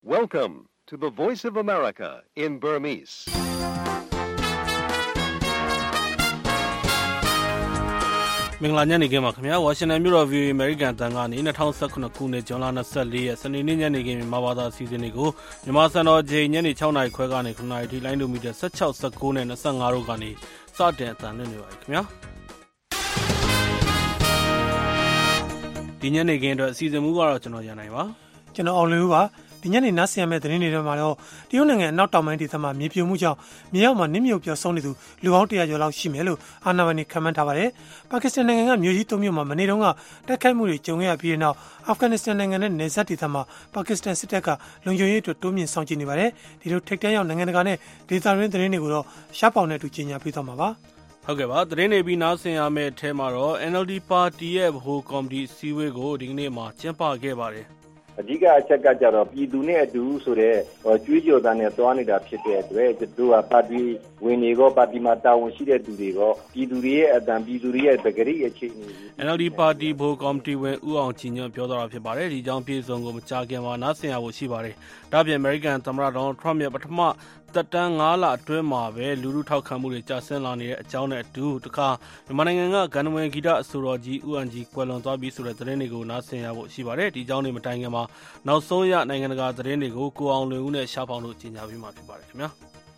Welcome to the Voice of America in Burmese. ။မင်္ဂလာညနေခင်းပါခင်ဗျာ။ဝါရှင်တန်မြို့တော် VOA American တန်ကနေ2019ခုနှစ်ဇွန်လ24ရက်စနေနေ့ညနေခင်းမြန်မာဘာသာအစီအစဉ်တွေကိုမြန်မာစံတော်ချိန်ညနေ6နာရီခွဲကနေ9နာရီထိလိုင်းဒိုမီတာ16 19နဲ့25တို့ကနေစတင်အသံလွှင့်နေပါပြီခင်ဗျာ။ဒီညနေခင်းအတွက်အစီအစဉ်မူကတော့ကျွန်တော်ရန်နိုင်ပါ။ကျွန်တော်အောင်လူပါဒီညနေနားဆင်ရမယ့်သတင်းတွေထဲမှာတော့တရုတ်နိုင်ငံအနောက်တောင်ပိုင်းဒေသမှာမြေပြိုမှုကြောင့်မြေအောက်မှာနစ်မြုပ်ပျောက်ဆုံးနေသူလူပေါင်း100ကျော်လောက်ရှိမယ်လို့အာဏာပိုင်တွေခန့်မှန်းထားပါတယ်။ပါကစ္စတန်နိုင်ငံကမြို့ကြီး3မြို့မှာမနေ့တုန်းကတိုက်ခိုက်မှုတွေကြုံခဲ့ရပြီးတဲ့နောက်အာဖဂန်နစ္စတန်နိုင်ငံနဲ့နယ်စပ်ဒေသမှာပါကစ္စတန်စစ်တပ်ကလုံခြုံရေးအတွက်တိုးမြင့်စောင့်ကြည့်နေပါတယ်။ဒီလိုထိပ်တန်းရောက်နိုင်ငံတကာနဲ့ဒေသတွင်းသတင်းတွေကိုတော့ရှားပေါင်နဲ့အတူကြီးညာပေးသွားမှာပါ။ဟုတ်ကဲ့ပါသတင်းတွေပြီးနားဆင်ရမယ့်အထဲမှာတော့ NLD ပါတီရဲ့ဗဟိုကော်မတီအစည်းအဝေးကိုဒီကနေ့မှာကျင်းပခဲ့ပါတယ်အဓိကအချက်ကကြတော့ပြည်သူနဲ့အတူဆိုတဲ့ကြွေးကြော်သားနဲ့တွားနေတာဖြစ်တဲ့အတွက်တို့ကပါတီဝင်နေကောပါတီမှာတာဝန်ရှိတဲ့သူတွေကောပြည်သူတွေရဲ့အတန်ပြည်သူတွေရဲ့ပဂရိအခြေအနေ NLD ပါတီဗဟိုကော်မတီဝင်ဦးအောင်ကြည်ညွန့်ပြောသွားတာဖြစ်ပါတယ်ဒီကြောင့်ပြည်စုံကိုမကြာခင်မှာနားဆင်ရဖို့ရှိပါတယ်ဒါ့အပြင် American သမ္မတ Donald Trump ရဲ့ပထမသက်တမ်း9လအတွင်းမှာပဲလူထုထောက်ခံမှုတွေကျဆင်းလာနေတဲ့အကြောင်းနဲ့အတူတခါမြန်မာနိုင်ငံကဂန္ဓဝင်ဂီတအဆိုတော်ကြီးဦးအန်ကြီးကွယ်လွန်သွားပြီဆိုတဲ့သတင်းတွေကိုနားဆင်ရဖို့ရှိပါတယ်ဒီကြောင်းတွေမတိုင်ခင်မှာနောက်ဆုံးရနိုင်ငံတကာသတင်းတွေကိုကိုအောင်လွင်ဦးနဲ့ရှားဖောင်တို့ကြီးညာပေးမှာဖြစ်ပါတယ်ခင်ဗျာ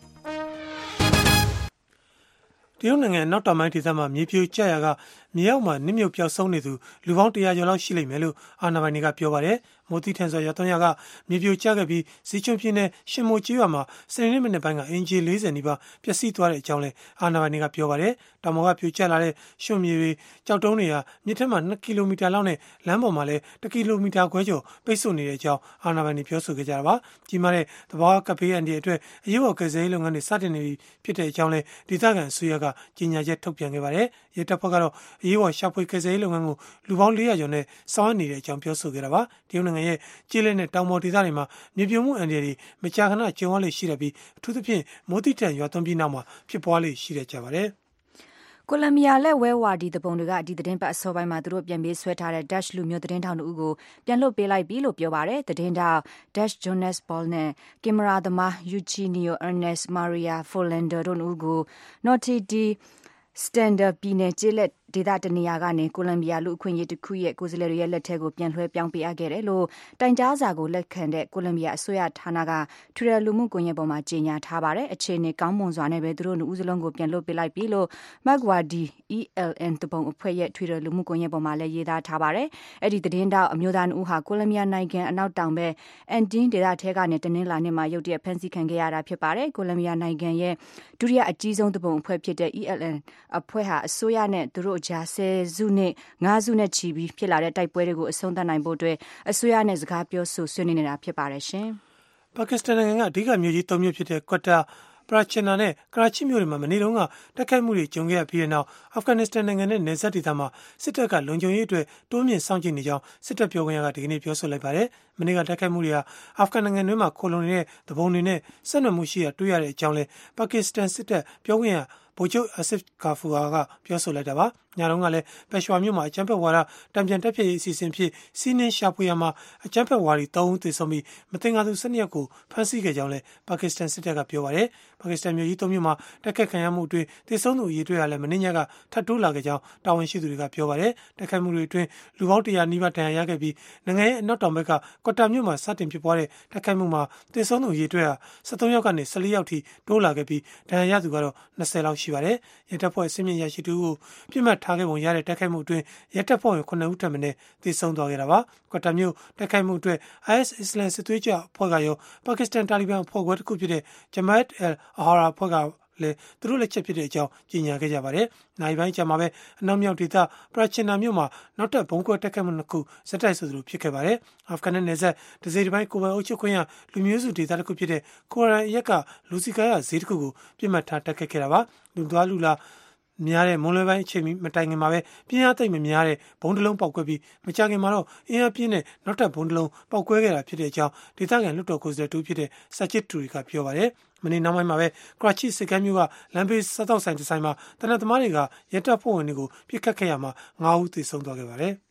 တရုတ်နိုင်ငံနောက်တောင်ပိုင်းဒေသမှာမြေပြိုကျရာကမြေအောက်မှာနစ်မြုပ်ပျောက်ဆုံးနေသူလူပေါင်း100ကျော်လောက်ရှိလိမ့်မယ်လို့အာဏာပိုင်တွေကပြောပါတယ်။မိုးတိထန်စွာရွာသွန်းရာကမြေပြိုကျခဲ့ပြီးဇီချွန်ပြည်နယ်ရှင်မိုကျေးရွာမှာစနေနေ့မနေ့ပိုင်းကအင်ဂျီ40နီးပါးပျက်စီးသွားတဲ့အကြောင်းလည်းအာဏာပိုင်တွေကပြောပါတယ်။တောင်ပေါ်ကပြိုကျလာတဲ့ရွှံ့မြေတွေကြောက်တုံးတွေဟာမြစ်ထက်မှာ2ကီလိုမီတာလောက်နဲ့လမ်းပေါ်မှာလည်း1ကီလိုမီတာခွဲကျော်ပိတ်ဆို့နေတဲ့အကြောင်းအာဏာပိုင်တွေပြောဆိုခဲ့ကြတာပါ။ကြီးမားတဲ့သဘာဝကပ်ဘေးအန္တရာယ်အတွက်အရေးပေါ်ကယ်ဆယ်ရေးလုပ်ငန်းတွေစတင်နေပြီဖြစ်တဲ့အကြောင်းလည်းဒေသခံအစိုးရကကြေညာချက်ထုတ်ပြန်ခဲ့ပါတယ်။ရဲတပ်ဖွဲ့ကတော့အရေးပေါ်ရှာဖွေကယ်ဆယ်ရေးလုပ်ငန်းကိုလူပေါင်း400ကျော်နဲ့ဆောင်ရွက်နေတဲ့အကြောင်းပြောဆိုခဲ့တာပါ။တရုတ်နိုင်ငံရဲ့ကျေးလက်နဲ့တောင်ပေါ်ဒေသတွေမှာမြေပြိုမှုအန္တရာယ်တွေမကြာခဏကြုံရလေရှိတဲ့ပြီးအထူးသဖြင့်မိုးတိတန်ရွာသွန်းပြီးနောက်မှာဖြစ်ပွားလေရှိတဲ့ကြပါတယ်။ကိုလံဘီယာလက်ဝဲဝါဒီတပုံတွေကဒီသတင်းပတ်အစောပိုင်းမှာသူတို့ပြန်ပေးဆွဲထားတဲ့ Dutch လူမျိုးသတင်းထောက်တို့ကိုပြန်လွှတ်ပေးလိုက်ပြီလို့ပြောပါတယ်။သတင်းထောက် Dutch Jonas Paul နဲ့ကင်မရာသမား Eugenio Ernest Maria Folander တို့ကို Norte de Standard ပြည်နယ်ကျေးလက်ဒေသတနေရာကနေကိုလံဘီယာလူအခွင့်အရေးတစ်ခုရဲ့ကိုယ်စားလှယ်တွေရဲ့လက်ထက်ကိုပြန်လွှဲပြောင်းပေးအပ်ခဲ့တယ်လို့တိုင်ကြားစာကိုလက်ခံတဲ့ကိုလံဘီယာအစိုးရဌာနကထရယ်လူမှုကွန်ရက်ပေါ်မှာကြေညာထားပါတယ်အခြေအနေကောင်းမွန်စွာနဲ့ပဲသူတို့ဦးစလုံးကိုပြန်လွှတ်ပေးလိုက်ပြီလို့ Magwadi ELN တပုံအဖွဲ့ရဲ့ထရယ်လူမှုကွန်ရက်ပေါ်မှာလည်းရေးသားထားပါတယ်အဲ့ဒီသတင်းတောက်အမျိုးသားဦးဟာကိုလံဘီယာနိုင်ငံအနောက်တောင်ဘက်အန်တင်းဒေသထဲကနေတနင်္လာနေ့မှာရုတ်တရက်ဖမ်းဆီးခံခဲ့ရတာဖြစ်ပါတယ်ကိုလံဘီယာနိုင်ငံရဲ့ဒုတိယအကြီးဆုံးတပုံအဖွဲ့ဖြစ်တဲ့ ELN အဖွဲ့ဟာအစိုးရနဲ့သူတို့ကြား10စုနဲ့9စုနဲ့ချီပြီးဖြစ်လာတဲ့တိုက်ပွဲတွေကိုအဆုံးသတ်နိုင်ဖို့အတွက်အစိုးရနဲ့စကားပြောဆိုဆွေးနွေးနေတာဖြစ်ပါတယ်ရှင်။ပါကစ္စတန်နိုင်ငံကအဓိကမြို့ကြီး3မြို့ဖြစ်တဲ့ကွတ်တာပရာချီနာနဲ့ကရာချီမြို့တွေမှာမနေ့တုန်းကတိုက်ခိုက်မှုတွေကြုံခဲ့ရပြီးတဲ့နောက်အာဖဂန်နစ္စတန်နိုင်ငံနဲ့နယ်စပ်ဒေသမှာစစ်တပ်ကလုံခြုံရေးအတွက်တိုးမြင့်စောင့်ကြည့်နေကြောင်းစစ်တပ်ပြောခွင့်ရကဒီကနေ့ပြောဆိုလိုက်ပါတယ်။မနေ့ကတိုက်ခိုက်မှုတွေဟာအာဖဂန်နိုင်ငံတွင်းမှာခိုလုံနေတဲ့တပုံတွေနဲ့ဆက်နွယ်မှုရှိရတွေ့ရတဲ့အကြောင်းလဲပါကစ္စတန်စစ်တပ်ပြောခွင့်ရဗိုလ်ချုပ်အဆစ်ကာဖူဟာကပြောဆိုလိုက်တာပါညတုန်းကလည်းပက်ရွှာမြို့မှာအကြမ်းဖက်ဝါဒတံပြန်တက်ဖြစ်ရေးအစီအစဉ်ဖြစ်စီးနင်းရှာဖွေရမှာအကြမ်းဖက်ဝါဒီ3ဦးသေဆုံးပြီးမသင်္ကာသူ12ယောက်ကိုဖမ်းဆီးခဲ့ကြောင်းလည်းပါကစ္စတန်စစ်တပ်ကပြောပါတယ်ပါကစ္စတန်မြို့ကြီး3မြို့မှာတိုက်ခိုက်ခံရမှုအတွင်းသေဆုံးသူအရေအတွက်ဟာလည်းမနေ့ညကထပ်တိုးလာခဲ့ကြောင်းတာဝန်ရှိသူတွေကပြောပါတယ်တိုက်ခိုက်မှုတွေအတွင်းလူပေါင်း100နီးပါးဒဏ်ရာရခဲ့ပြီးနိုင်ငံရဲ့အနောက်တောင်ဘက်ကကွတာမြို့မှာစတင်ဖြစ်ပွားတဲ့တိုက်ခိုက်မှုမှာသေဆုံးသူအရေအတွက်ဟာ73ယောက်ကနေ14ယောက်ထိတိုးလာခဲ့ပြီးဒဏ်ရာရသူကတော့20လောက်ရှိပါတယ်ရဲတပ်ဖွဲ့အစည်းအဝေးရရှိသူကိုပြစ်မှတ်ထားခဲ့ပုံရတဲ့တိုက်ခိုက်မှုအတွင်းရဲတပ်ဖွဲ့ဝင်9ဦးထပ်မံသေဆုံးသွားခဲ့တာပါကွတာမြို့တိုက်ခိုက်မှုအတွက် IS အစ္စလမ်စစ်သွေးကြွအဖွဲ့ကရောပါကစ္စတန်တာလီဘန်အဖွဲ့ခွဲတစ်ခုဖြစ်တဲ့ Jamaat al-Ahrar အဖွဲ့ကလည်းသူတို့လက်ချက်ဖြစ်တဲ့အကြောင်းကြေညာခဲ့ကြပါတယ်။နိုင်ပိုင်းကျမှပဲအနောက်မြောက်ဒေသပရာချီနာမြို့မှာနောက်ထပ်ဘုံကွဲတိုက်ခိုက်မှုတစ်ခုစက်တိုက်ဆိုသလိုဖြစ်ခဲ့ပါတယ်။အာဖဂန်နဲ့နယ်စပ်ဒဇယ်တစ်ပိုင်းကိုပိုင်အုပ်ချုပ်ခွင့်ရလူမျိုးစုဒေသတစ်ခုဖြစ်တဲ့ကိုရန်ရက်ကလူစီကာရဈေးတစ်ခုကိုပြစ်မှတ်ထားတိုက်ခိုက်ခဲ့တာပါ။လူသွားလူလာများတဲ့မွန်လွယ်ပိုင်းအချိန်မတိုင်ခင်မှာပဲပြင်းအားသိမ့်မများတဲ့ဘုံတလုံးပောက်ကွဲပြီးမကြခင်မှာတော့အင်အားပြင်းတဲ့နောက်ထပ်ဘုံတလုံးပောက်ကွဲခဲ့တာဖြစ်တဲ့အကြောင်းဒေသခံလွှတ်တော်ကိုယ်စားလှယ်တူဖြစ်တဲ့စချစ်တူရီကပြောပါတယ်မနေ့နောက်ပိုင်းမှာပဲကရာချီစစ်ကမ်းမြို့ကလမ်းဘေးစားတောက်ဆိုင်ဒီဇိုင်းမှာတနက်သမားတွေကရဲတပ်ဖွဲ့ဝင်တွေကိုပြစ်ခတ်ခဲ့ရမှာ9ဦးသေဆုံးသွားခဲ့ပါတယ်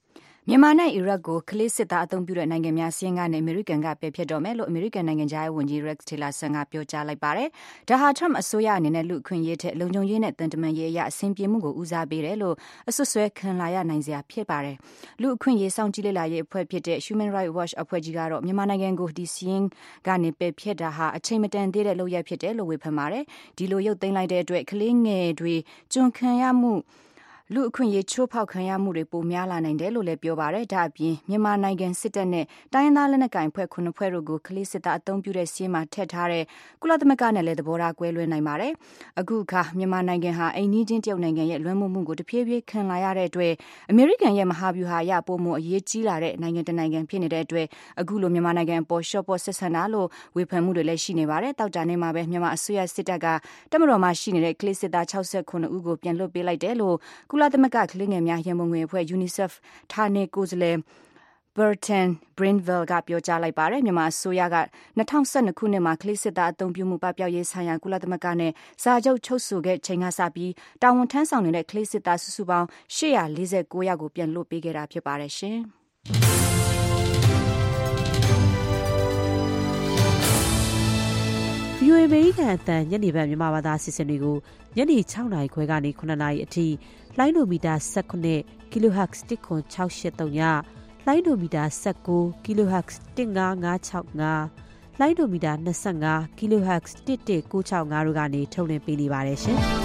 မြန်မာနဲ့အီရတ်ကိုကလေးစစ်သားအသုံးပြုတဲ့နိုင်ငံများစီးရင်ကနေအမေရိကန်ကပယ်ဖျက်တော်မယ်လို့အမေရိကန်နိုင်ငံသားဝန်ကြီး Rex Tillerson ကပြောကြားလိုက်ပါတယ်။ဒါဟာ Trump အစိုးရအနေနဲ့လူအခွင့်အရေးထက်လုံခြုံရေးနဲ့တန်တမာရေးအရအဆင်ပြေမှုကိုဦးစားပေးတယ်လို့အဆွဆွဲခံလာရနိုင်စရာဖြစ်ပါတယ်။လူအခွင့်အရေးစောင့်ကြည့်လေ့လာရေးအဖွဲ့ဖြစ်တဲ့ Human Rights Watch အဖွဲ့ကြီးကတော့မြန်မာနိုင်ငံကိုဒီစီးရင်ကနေပယ်ဖျက်တာဟာအချိန်မတန်သေးတဲ့လုပ်ရပ်ဖြစ်တယ်လို့ဝေဖန်ပါတယ်။ဒီလိုရုပ်သိမ်းလိုက်တဲ့အတွက်ကလေးငယ်တွေကျွန်ခံရမှုလူအခွင့်အရေးချိုးဖောက်ခံရမှုတွေပိုများလာနိုင်တယ်လို့လည်းပြောပါတယ်။ဒါအပြင်မြန်မာနိုင်ငံစစ်တပ်နဲ့တိုင်းရင်းသားလက်နက်ကိုင်ဖွဲ့9ဖွဲ့တို့ကိုကလေးစစ်သားအသုံးပြုတဲ့စီးမှာထည့်ထားတဲ့ကုလသမဂ္ဂနဲ့လည်းသဘောထားကွဲလွဲနိုင်ပါတယ်။အခုအခါမြန်မာနိုင်ငံဟာအိမ်နီးချင်းတရုတ်နိုင်ငံရဲ့လွှမ်းမိုးမှုကိုတဖြည်းဖြည်းခံလာရတဲ့အတွက်အမေရိကန်ရဲ့မဟာဗျူဟာအရပိုမိုအရေးကြီးလာတဲ့နိုင်ငံတစ်နိုင်ငံဖြစ်နေတဲ့အတွက်အခုလိုမြန်မာနိုင်ငံပေါ်ရှော့ပေါ်ဆက်ဆံတာလို့ဝေဖန်မှုတွေလည်းရှိနေပါတယ်။တောက်တာနေမှာပဲမြန်မာအစိုးရစစ်တပ်ကတပ်မတော်မှာရှိနေတဲ့ကလေးစစ်သား69ဦးကိုပြန်လွှတ်ပေးလိုက်တယ်လို့ကုလသမဂ္ဂကလေးငယ်များရန်ပုံငွေအဖွဲ့ UNICEF ဌာနေကိုယ်စားလှယ် Bertrand Brainville ကပြောကြားလိုက်ပါတယ်။မြန်မာအစိုးရက2012ခုနှစ်မှာကလေးစစ်သားအသုံးပြုမှုပပျောက်ရေးဆိုင်ရာကုလသမဂ္ဂနဲ့စာချုပ်ချုပ်ဆိုခဲ့ချိန်ကစပြီးတာဝန်ထမ်းဆောင်နေတဲ့ကလေးစစ်သားစုစုပေါင်း849ယောက်ကိုပြန်လွှတ်ပေးခဲ့တာဖြစ်ပါတယ်ရှင်။ VOA အမေရိကန်အသံညနေပိုင်းမြန်မာဘာသာအစီအစဉ်တွေကိုညနေ6နာရီခွဲကနေ9နာရီအထိလိုင်းဒိုမီတာ19 kHz 10683ညလိုင်းဒိုမီတာ19 kHz 15565လိုင်းဒိုမီတာ25 kHz 11965တို့ကနေထုတ်လွှင့်ပေးနေပါတယ်ရှင်။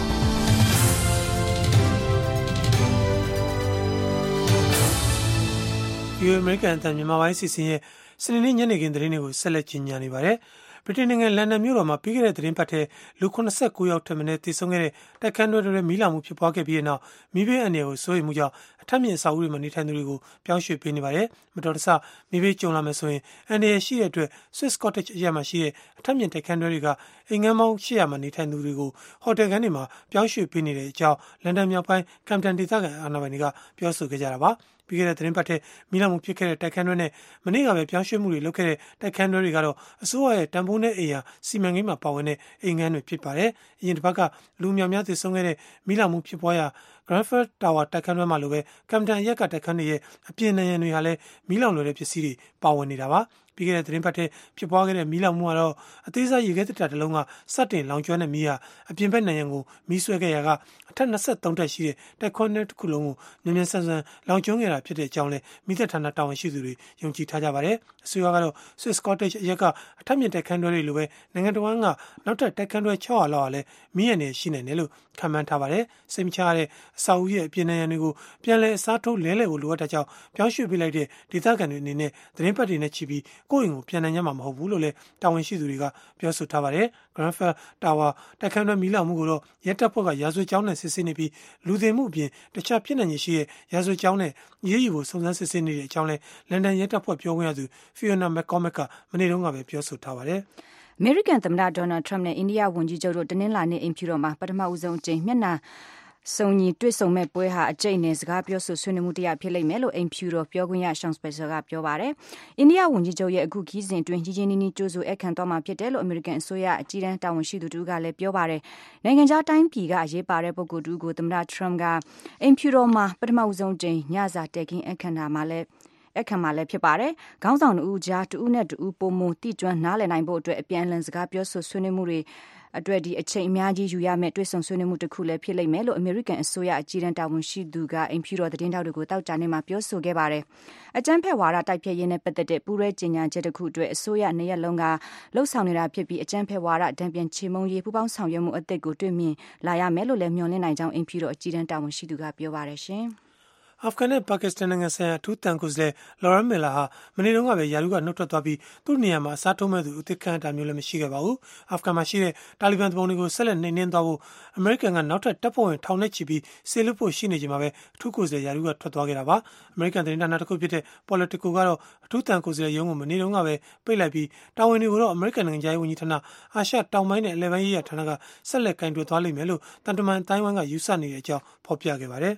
VOA အမေရိကန်အသံမြန်မာပိုင်းအစီအစဉ်ရဲ့စနေနေ့ညနေခင်းသတင်းတွေကိုဆက်လက်ကြီးညာနေပါတယ်။ဗြိတိန်နိုင်ငံလန်ဒန်မြို့တော်မှာပြီးခဲ့တဲ့သတင်းပတ်ထဲလူ89ယောက်ထက်မနည်းသေဆုံးခဲ့တဲ့တိုက်ခန်းတွဲတွေမီးလောင်မှုဖြစ်ပွားခဲ့ပြီးတဲ့နောက်မီးဘေးအန္တရာယ်ကိုစိုးရိမ်မှုကြောင့်အထက်မြင့်အဆောက်အဦတွေမှာနေထိုင်သူတွေကိုပြောင်းရွှေ့ပေးနေပါတယ်။မတော်တဆမီးဘေးကြုံလာမယ်ဆိုရင်အန္တရာယ်ရှိတဲ့အတွက် Swiss Cottage အရပ်မှာရှိတဲ့အထက်မြင့်တိုက်ခန်းတွဲတွေကအိမ်ငန်းပေါင်း800မှာနေထိုင်သူတွေကိုဟိုတယ်ခန်းတွေမှာပြောင်းရွှေ့ပေးနေတဲ့အကြောင်းလန်ဒန်မြောက်ပိုင်းကမ်ပတန်ဒေသခံအာဏာပိုင်တွေကပြောဆိုခဲ့ကြတာပါ။ပြီးခဲ့တဲ့သတင်းပတ်ထဲမီးလောင်မှုဖြစ်ခဲ့တဲ့တိုက်ခန်းတွဲနဲ့မနေ့ကပဲပြောင်းရွှေ့မှုတွေလုပ်ခဲ့တဲ့တိုက်ခန်းတွဲတွေကတော့အစိုးရရဲ့တန်ဖိုးနဲ့အိမ်ယာစီမံကိန်းမှာပါဝင်တဲ့အိမ်ငန်းတွေဖြစ်ပါတယ်။အရင်တစ်ပတ်ကလူများများသေဆုံးခဲ့တဲ့မီးလောင်မှုဖြစ်ပွားရာ Grenfell Tower တိုက်ခန်းတွဲမှာလိုပဲကမ်ပတန်ရက်ကတိုက်ခန်းတွေရဲ့အပြင်နံရံတွေဟာလည်းမီးလောင်လွယ်တဲ့ပစ္စည်းတွေပါဝင်နေတာပါ။ပြီးခဲ့တဲ့သတင်းပတ်ထဲဖြစ်ပွားခဲ့တဲ့မီးလောင်မှုကတော့အသေးစားရေခဲတစ်လုံးကစတင်လောင်ကျွမ်းတဲ့မီးဟာအပြင်ဘက်နံရံကိုမီးဆွဲခဲ့ရာကအထက်23တက်ရှိတဲ့တိုက်ခွန်းတစ်ခုလုံးကိုမြန်မြန်ဆန်ဆန်လောင်ကျွမ်းခဲ့တာဖြစ်တဲ့အကြောင်းလည်းမီးသတ်ဌာနတာဝန်ရှိသူတွေယုံကြည်ထားကြပါတယ်။အစိုးရကတော့ Swiss Cottage အရက်ကအထက်မြင့်တိုက်ခန်းတွဲတွေလိုပဲနိုင်ငံတော်ကနောက်ထပ်တိုက်ခန်းတွဲ600လောက်ဟာလည်းမီးရံနေရှိနိုင်တယ်လို့ခန့်မှန်းထားပါတယ်။စိတ်မချရတဲ့အဆောက်အဦရဲ့အပြင်နံရံတွေကိုပြန်လည်အစားထိုးလဲလှယ်ဖို့လိုအပ်တဲ့ကြောင့်ပြောင်းရွှေ့ပေးလိုက်တဲ့ဒေသခံတွေအနေနဲ့သတင်းပတ်တွေနဲ့ချီပြီးကိုယ့်အိမ်ကိုပြန်နိုင်ကြမှာမဟုတ်ဘူးလို့လည်းတာဝန်ရှိသူတွေကပြောဆိုထားပါတယ်။ Grenfell Tower တိုက်ခန်းတွဲမီးလောင်မှုကိုတော့ရဲတပ်ဖွဲ့ကရာဇဝတ်ကြောင်းနဲ့စစ်ဆေးနေပြီးလူသေမှုအပြင်တခြားဖြစ်နိုင်ခြေရှိတဲ့ရာဇဝတ်ကြောင်းနဲ့ရေးယူဖို့စုံစမ်းစစ်ဆေးနေတဲ့အကြောင်းလည်းလန်ဒန်ရဲတပ်ဖွဲ့ပြောခွင့်ရသူ Fiona McCormack ကမနေ့တုန်းကပဲပြောဆိုထားပါတယ်။အမေရိကန်သမ္မတဒေါ်နယ်ထရမ့်နဲ့အိန္ဒိယဝန်ကြီးချုပ်တို့တနင်္လာနေ့အိမ်ဖြူတော်မှာပထမဦးဆုံးအကြိမ်မျက်နှာစုံညီတွေ့ဆုံမဲ့ပွဲဟာအကျိတ်နဲ့စကားပြောဆိုဆွေးနွေးမှုတရားဖြစ်လိမ့်မယ်လို့အိမ်ဖြူတော်ပြောခွင့်ရ Sean Spicer ကပြောပါတယ်။အိန္ဒိယဝန်ကြီးချုပ်ရဲ့အခုခီးစဉ်အတွင်းကြီးကြီးနီးနီးကြိုးဆိုအခမ်းသွားမှာဖြစ်တယ်လို့အမေရိကန်အစိုးရအကြီးတန်းတာဝန်ရှိသူတို့ကလည်းပြောပါတယ်။နိုင်ငံခြားတိုင်းပြည်ကအရေးပါတဲ့ပုဂ္ဂိုလ်တူကိုသမ္မတထရမ့်ကအိမ်ဖြူတော်မှာပထမဦးဆုံးအကြိမ်ညစာတည်ခင်းအခမ်းမှာလည်းဖြစ်ပါတယ်။ခေါင်းဆောင်တို့ကြားတူနဲ့တူပိုမိုတိကျွမ်းနားလည်နိုင်ဖို့အတွက်အပြန်အလှန်စကားပြောဆိုဆွေးနွေးမှုတွေအတွက်ဒီအချိန်အများကြီးယူရမယ့်တွေ့ဆုံဆွေးနွေးမှုတစ်ခုလည်းဖြစ်လိမ့်မယ်လို့အမေရိကန်အစိုးရအကြီးတန်းတာဝန်ရှိသူကအိမ်ဖြူတော်သတင်းတောက်တွေကိုတောက်ကြနေမှာပြောဆိုခဲ့ပါတယ်။အကြမ်းဖက်ဝါဒတိုက်ဖျက်ရေးနဲ့ပတ်သက်တဲ့ပူးရဲကြေညာချက်တစ်ခုအတွက်အစိုးရနှစ်ရက်လုံးကလှုပ်ဆောင်နေတာဖြစ်ပြီးအကြမ်းဖက်ဝါဒတံပြန်ချေမှုန်းရေးပူးပေါင်းဆောင်ရွက်မှုအသစ်ကိုတွေ့မြင်လာရမယ်လို့လည်းမျှော်လင့်နိုင်ကြောင်းအိမ်ဖြူတော်အကြီးတန်းတာဝန်ရှိသူကပြောပါတယ်ရှင်။အာဖဂန်နဲ့ပါကစ္စတန်နိုင်ငံဆိုင်ရာအထူးတန်ကိုယ်စားလှယ် Lauren Miller ဟာမနေ့တုန်းကပဲယာရုကနှုတ်ထွက်သွားပြီးသူ့နေရာမှာအစားထိုးမဲ့သူအသစ်ခန့်တာမျိုးလည်းမရှိခဲ့ပါဘူး။အာဖဂန်မှာရှိတဲ့တာလီဘန်သူပုန်တွေကိုဆက်လက်နှိမ်နင်းသွားဖို့အမေရိကန်ကနောက်ထပ်တပ်ဖွဲ့ဝင်ထောင်နဲ့ချီပြီးဆေးလွတ်ဖို့ရှိနေချိန်မှာပဲအထူးကိုယ်စားလှယ်ယာရုကထွက်သွားခဲ့တာပါ။အမေရိကန်သတင်းဌာနတစ်ခုဖြစ်တဲ့ Politico ကတော့အထူးတန်ကိုယ်စားလှယ်ရုံးကိုမနေ့တုန်းကပဲပိတ်လိုက်ပြီးတာဝန်တွေကိုတော့အမေရိကန်နိုင်ငံခြားရေးဝန်ကြီးဌာနအာရှတောင်ပိုင်းနဲ့အလယ်ပိုင်းရေးရာဌာနကဆက်လက်ကင်တွယ်သွားလိမ့်မယ်လို့တန်တမန်အတိုင်းဝိုင်းကယူဆနေတဲ့အကြောင်းဖော်ပြခဲ့ပါတယ်။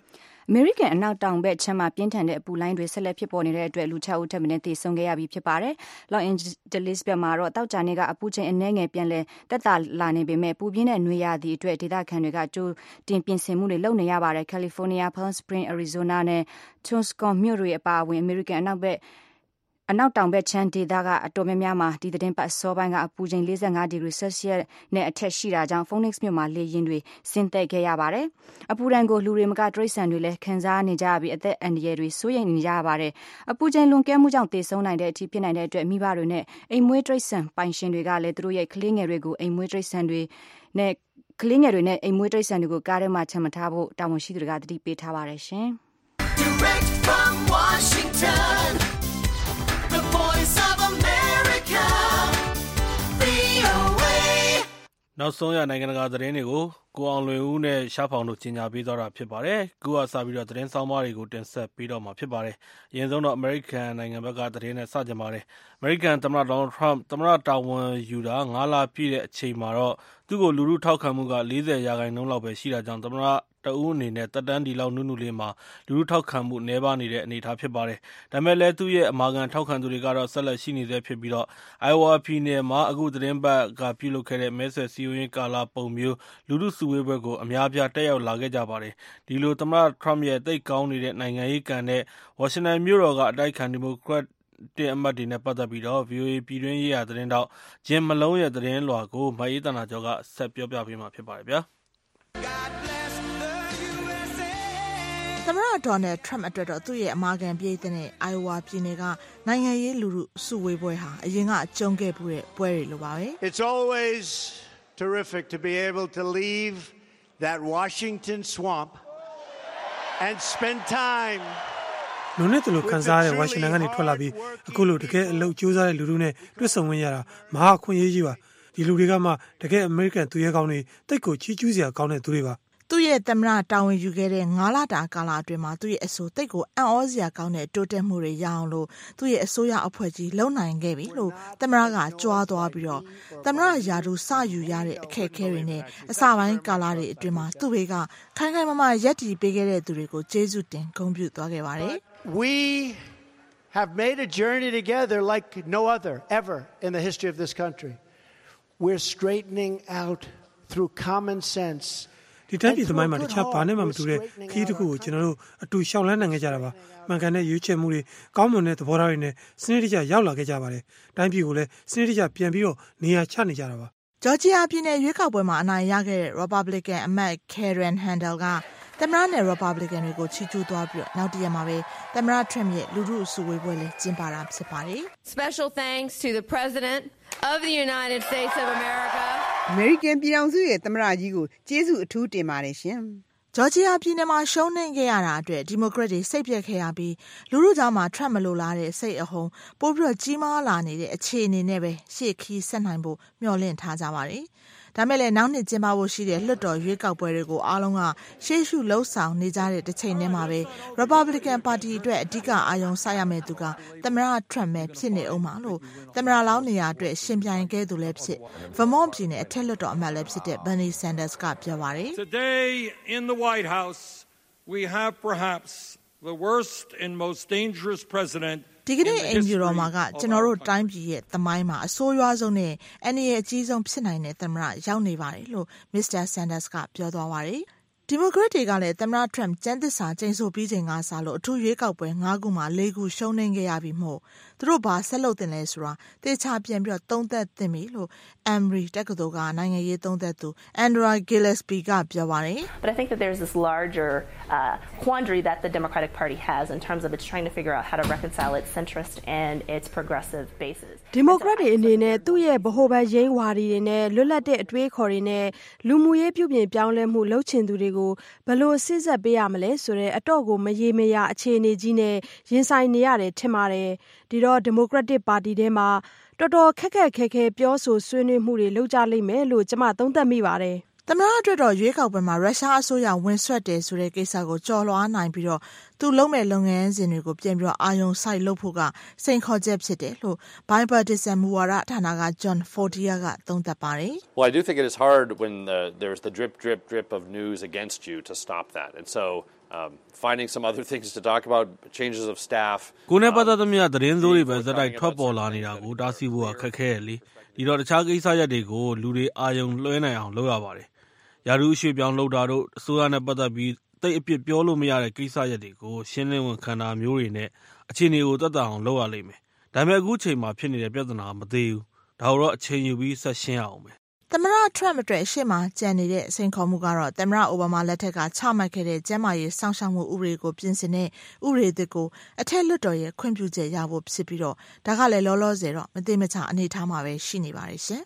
American အနောက်တောင်ဘက်ခြမ်းမှာပြင်းထန်တဲ့အပူလိုင်းတွေဆက်လက်ဖြစ်ပေါ်နေတဲ့အတွက်လူ6ဦးထပ်မံသေဆုံးခဲ့ရပြီးဖြစ်ပါတယ်။ Los Angeles ဘက်မှာတော့တောက်ကြနေကအပူချိန်အနည်းငယ်ပြန်လည်တက်တာလာနေပေမဲ့ပူပြင်းတဲ့နွေရာသီအတွက်ဒေသခံတွေကကြိုတင်ပြင်ဆင်မှုတွေလုပ်နေရပါတယ်။ California, Palm Springs, Arizona နဲ့ Tucson မြို့တွေအပါအဝင် American အနောက်တောင်ဘက်ခြမ်းဒေသကအတော်များများမှာဒီသတင်းပတ်အစောပိုင်းကအပူချိန်45ဒီဂရီဆယ်စီယပ်နဲ့အထက်ရှိတာကြောင့် Phoenix မြို့မှာလေရင်တွေဆင်းသက်ခဲ့ရပါတယ်။အပူဒဏ်ကိုလူတွေမကတိရစ္ဆာန်တွေလည်းခံစားနေကြရပြီးအသက်အန္တရာယ်တွေစိုးရိမ်နေကြရပါတယ်။အပူချိန်လွန်ကဲမှုကြောင့်သေဆုံးနိုင်တဲ့အထိဖြစ်နိုင်တဲ့အတွက်မိဘတွေနဲ့အိမ်မွေးတိရစ္ဆာန်ပိုင်ရှင်တွေကလည်းသူတို့ရဲ့ကလေးငယ်တွေကိုအိမ်မွေးတိရစ္ဆာန်တွေနဲ့ကလေးငယ်တွေနဲ့အိမ်မွေးတိရစ္ဆာန်တွေကိုကားထဲမှာချန်မထားဖို့တာဝန်ရှိသူတွေကသတိပေးထားပါတယ်ရှင်။ Direct from Washington, the voice of America, VOA. နောက်ဆုံးရနိုင်ငံတကာသတင်းတွေကိုကိုအောင်လွင်ဦးနဲ့ရှားဖောင်တို့ကြီးညာပေးသွားတာဖြစ်ပါတယ်။ခုကစပြီးတော့သတင်းဆောင်မတွေကိုတင်ဆက်ပေးတော့မှာဖြစ်ပါတယ်။အရင်ဆုံးတော့ American နိုင်ငံဘက်ကသတင်းနဲ့စကြပါတယ်။ American သမ္မတ Donald Trump သမ္မတတာဝန်ယူတာ9လပြည့်တဲ့အချိန်မှာတော့သူ့ကိုလူထုထောက်ခံမှုက40%လောက်ပဲရှိတာကြောင့်သမ္မတတဦးအနေနဲ့တက်တန်းဒီလောက်နုနုလေးမှာလူထုထောက်ခံမှုနည်းပါးနေတဲ့အနေအထားဖြစ်ပါတယ်။ဒါပေမဲ့လည်းသူ့ရဲ့အမာခံထောက်ခံသူတွေကတော့ဆက်လက်ရှိနေသေးဖြစ်ပြီးတော့ Iowa ပြည်နယ်မှာအခုသတင်းပတ်ကပြုလုပ်ခဲ့တဲ့မဲဆွယ်စည်းရုံးရေးကာလပုံမျိုးလူထုစုဝေးပွဲကိုအများအပြားတက်ရောက်လာခဲ့ကြပါတယ်။ဒီလိုသမ္မတ Trump ရဲ့သိပ်ကောင်းနေတဲ့နိုင်ငံရေးကံနဲ့ Washington မြို့တော်ကအတိုက်ခံဒီမိုကရက်အမတ်တွေနဲ့ပတ်သက်ပြီးတော့ VOA ပြည်တွင်းရေးရာသတင်းတောက်ဂျင်မလုံးရဲ့သတင်းလွှာကိုမအေးတနာကျော်ကဆက်ပြောပြပေးမှာဖြစ်ပါတယ်ဗျာသမ္မတဒေါ်နယ်ထရမ့်အတွက်တော့သူ့ရဲ့အမာခံပြည်သူနဲ့ Iowa ပြည်နယ်ကနိုင်ငံရေးလူထုစုဝေးပွဲဟာအရင်ကကြုံခဲ့မှုတဲ့ပွဲတွေလိုပါပဲ It's always terrific to be able to leave that Washington swamp and spend time လူနဲ့တူလို့ခံစားရတဲ့ဝါရှင်တန်ကနေထွက်လာပြီးအခုလိုတကယ်အလုပ်ကြိုးစားတဲ့လူတွေနဲ့တွေ့ဆုံခွင့်ရတာမဟာအခွင့်အရေးကြီးပါဒီလူတွေကမှတကယ်အမေရိကန်သူရဲကောင်းတွေတိတ်ကိုချီးကျူးစရာကောင်းတဲ့သူတွေပါသူ့ရဲ့သမ္မတတာဝန်ယူခဲ့တဲ့9လတာကာလအတွင်းမှာသူ့ရဲ့အဆိုတိတ်ကိုအံ့ဩစရာကောင်းတဲ့တိုးတက်မှုတွေရအောင်လို့သူ့ရဲ့အစိုးရအဖွဲ့ကြီးလုံနိုင်ခဲ့ပြီလို့သမ္မတကကြွားသွားပြီးတော့သမ္မတယာဒူစယူရတဲ့အခက်အခဲတွေနဲ့အစပိုင်းကာလတွေအတွင်းမှာသူ့ဘေးကခိုင်ခိုင်မာမာရက်တည်ပေးခဲ့တဲ့သူတွေကိုကျေးဇူးတင်ဂုဏ်ပြုသွားခဲ့ပါတယ် We have made a journey together like no other ever in the history of this country. We're straightening out through common sense. ဒီတိုင်းပြည်သမိုင်းမှာတခြားဘာနဲ့မှမတူတဲ့ခရီးတစ်ခုကိုကျွန်တော်တို့အတူရှောင်လန်းနိုင်ခဲ့ကြတာပါ။မှန်ကန်တဲ့ရွေးချယ်မှုတွေကောင်းမွန်တဲ့သဘောထားတွေနဲ့စနစ်တကျရောက်လာခဲ့ကြပါတယ်။တိုင်းပြည်ကိုလည်းစနစ်တကျပြန်ပြီးတော့နေရာချနေကြတာပါ။ဂျော်ဂျီယာပြည်နယ်ရွေးကောက်ပွဲမှာအနိုင်ရခဲ့တဲ့ Republican အမတ် Karen Handel ကသမ္မတနဲ့ Republican တွေကိုချီးကျူးသွားပြီးတော့နောက်တရက်မှာပဲသမ္မတ Trump ရဲ့လူထုစုဝေးပွဲလေးကျင်းပတာဖြစ်ပါတယ်။ Special thanks to the President of the United States of America. American ပြည်ထောင်စုရဲ့သမ္မတကြီးကိုကျေးဇူးအထူးတင်ပါတယ်ရှင်။ဂျော်ဂျီယာပြည်နယ်မှာရှုံးနိမ့်ခဲ့ရတာအတွက်ဒီမိုကရက်တွေစိတ်ပျက်ခဲ့ရပြီးလူထုကြားမှာ Trump မလိုလားတဲ့စိတ်အဟုန်ပိုပြီးတော့ကြီးမားလာနေတဲ့အခြေအနေနဲ့ပဲရှေ့ခီးဆက်နိုင်ဖို့မျှော်လင့်ထားကြပါတယ်။ဒါမဲ့လည်းနောက်နှစ်ကျင်းပဖို့ရှိတဲ့လွှတ်တော်ရွေးကောက်ပွဲတွေကိုအားလုံးကရှေ့ရှုလှုပ်ဆောင်နေကြတဲ့တစ်ချိန်တည်းမှာပဲ Republican ပါတီအတွက်အဓိကအာရုံစိုက်ရမယ့်သူကသမ္မတ Trump ပဲဖြစ်နေအောင်ပါလို့သမ္မတလောင်းနေရာအတွက်ရှင်ပြိုင်ခဲ့သူလည်းဖြစ် Vermont ပြည်နယ်အထက်လွှတ်တော်အမတ်လည်းဖြစ်တဲ့ Bernie Sanders ကပြောပါတယ် Today in the White House we have perhaps the worst and most dangerous president ဒီကနေ့အိမ်ဖြူတော်မှာကကျွန်တော်တို့တိုင်းပြည်ရဲ့သမိုင်းမှာအဆိုးရွားဆုံးနဲ့အန္တရာယ်အကြီးဆုံးဖြစ်နိုင်တဲ့သမ္မတရောက်နေပါတယ်လို့ Mr. Sanders ကပြောသွားပါတယ်။ဒီမိုကရက်တွေကလည်းသမ္မတ Trump ကျန်းသစ္စာကျိန်ဆိုပြီးချိန်ကစလို့အထူးရွေးကောက်ပွဲ9ခုမှာ4ခုရှုံးနိမ့်ခဲ့ရပြီးမို့သူတို့ဘာဆက်လုပ်တင်လဲဆိုတာတေချာပြန်ပြီးတော့သုံးသပ်သင့်ပြီလို့ Emory တက္ကသိုလ်ကနိုင်ငံရေးသုံးသပ်သူ Andrea Gillespie ကပြောပါတယ် But I think that there's this larger quandary that the Democratic Party has in terms of it's trying to figure out how to reconcile its centrist and its progressive bases. ဒီမိုကရက်တွေအနေနဲ့သူ့ရဲ့ဗဟိုဘက်ရင်းဝါဒီတွေနဲ့လွတ်လပ်တဲ့အတွေးခေါ်တွေနဲ့လူမှုရေးပြုပြင်ပြောင်းလဲမှုလှုပ်ချင်သူတွေကိုဘယ်လိုစစ်ဆက်ပေးရမလဲဆိုတဲ့အတော့ကိုမရေမရအခြေအနေကြီးနဲ့ရင်ဆိုင်နေရတယ်ထင်ပါတယ်ဒီတော့ဒီမိုကရက်တစ်ပါတီထဲမှာတော်တော်ခက်ခဲပြောဆိုဆွေးနွေးမှုတွေလုပ်ကြလိမ့်မယ်လို့ကျွန်မသုံးသပ်မိပါတယ်သမ္မတအတွက်တော့ရွေးကောက်ပွဲမှာရုရှားအစိုးရဝင်ဆွတ်တယ်ဆိုတဲ့ကိစ္စကိုကြော်လွှားနိုင်ပြီးတော့သူလုံးမဲ့လုပ်ငန်းစဉ်တွေကိုပြန်ပြီးတော့အာရုံစိုက်လုပ်ဖို့ကစိန်ခေါ်ချက်ဖြစ်တယ်လို့ Bipartisan မူဝါဒဌာနက John Fortier ကသုံးသပ်ပါတယ် Well, I do think it is hard when there's the drip of news against you to stop that. And so finding some other things to talk about, changes of staff. ကိုနဲ့ပတ်သက်သမျှသတင်းစိုးတွေပဲဇက်တိုက်ထွက်ပေါ်လာနေတာကိုတားဆီးဖို့ခက်ခဲရလေဒီတော့တခြားကိစ္စရပ်တွေကိုလူတွေအာရုံလွှဲနိုင်အောင်လုပ်ရပါတယ်ယာရုအရွှေ့ပြောင်းလုပ်တာတို့အစိုးရနဲ့ပတ်သက်ပြီးတိတ်အပြစ်ပြောလို့မရတဲ့ကိစ္စရပ်တွေကိုရှင်းလင်းဝန်ခံတာမျိုးတွေနဲ့အခြေအနေကိုသက်သာအောင်လုပ်ရလိမ့်မယ်ဒါပေမဲ့အခုချိန်မှာဖြစ်နေတဲ့ပြဿနာမသေးဘူးဒါတော့အချိန်ယူပြီးဆက်ရှင်းအောင်ပဲသမ္မတထရမ့်အတွက်ရှေ့မှာကြံနေတဲ့စိန်ခေါ်မှုကတော့သမ္မတအိုဘားမားလက်ထက်ကချမှတ်ခဲ့တဲ့ကျန်းမာရေးစောင့်ရှောက်မှုဥပဒေကိုပြင်ဆင်တဲ့ဥပဒေသစ်ကိုအထက်လွှတ်တော်ရဲ့ခွင့်ပြုချက်ရဖို့ဖြစ်ပြီးတော့ဒါကလည်းလောလောဆယ်တော့မသိမချအနေထားမှာပဲရှိနေပါတယ်ရှင်